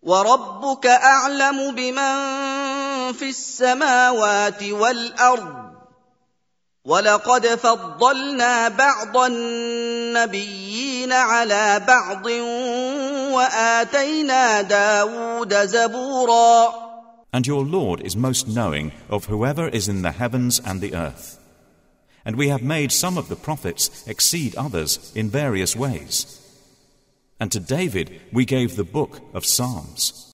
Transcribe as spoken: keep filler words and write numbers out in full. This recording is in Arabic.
وَرَبُّكَ أَعْلَمُ بِمَن فِي السَّمَاوَاتِ وَالْأَرْضِ وَلَقَدْ فَضَّلْنَا بَعْضَ النَّبِيِّينَ عَلَى بَعْضٍ وَآتَيْنَا دَاوُودَ زَبُورًا. And your Lord is most knowing of whoever is in the heavens and the earth. And we have made some of the prophets exceed others in various ways. And to David we gave the book of Psalms.